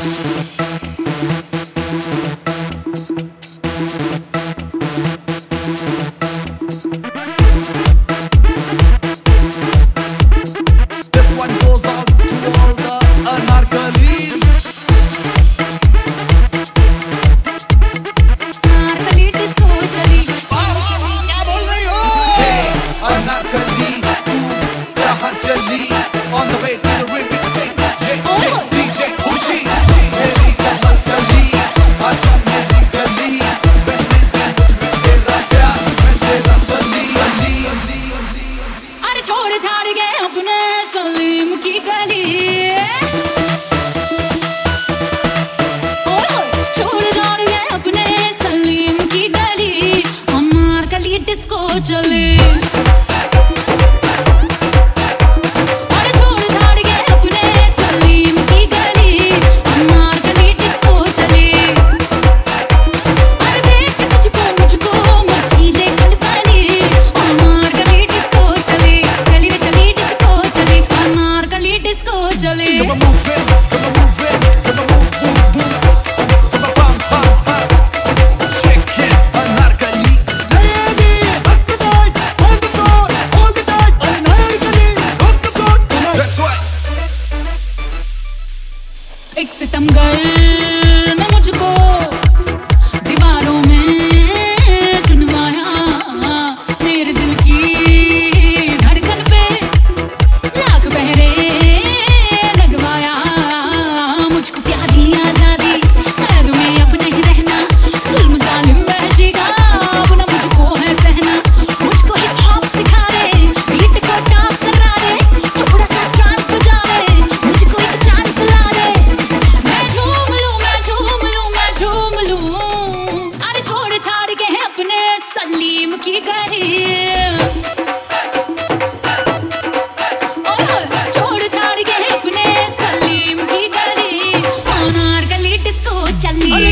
On the way to the remix stage, DJ Khushi, अरे छोड़ छाड़ गए अपने सलीम की गली, छोड़ छाड़ गए अपने सलीम की गली, अनारकली डिस्को चले। एक सितमगर ने मुझको दीवारों में चुनवाया, मेरे दिल की धड़कन पे लाख पहरे लगवाया। मुझको प्यारी आजादी, कैद में अब नहीं रहना, जुल्म जालिम वहशी का अब न मुझको है सहना। मुझको हिप हॉप सिखा दे, बीट को टॉप करा दे, थोड़ा सा ट्रांस बजा दे, मुझको एक चांस ला दे। अरे छोड़ छाड़ के है अपने सलीम की गली, छोड़ छाड़ के है अपने सलीम की गली, अनारकली डिस्को चली।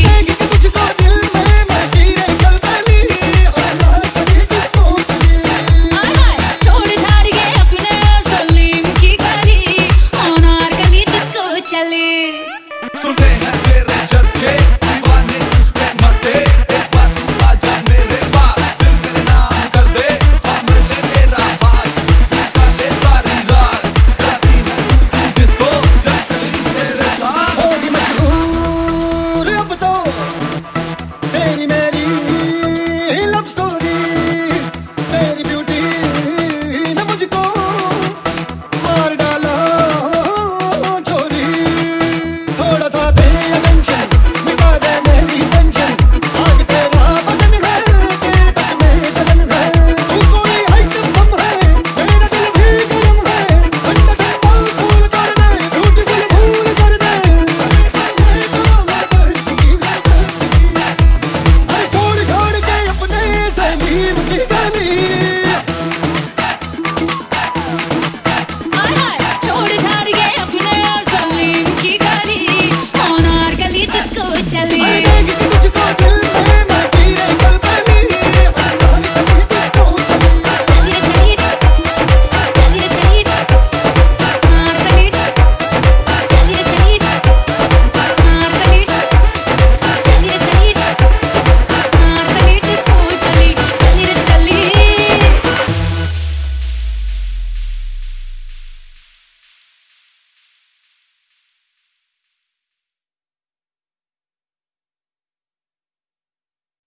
छोड़ छाड़ के अपने सलीम की गली, अनारकली डिस्को चली। सुने हैं तेरे चर्चे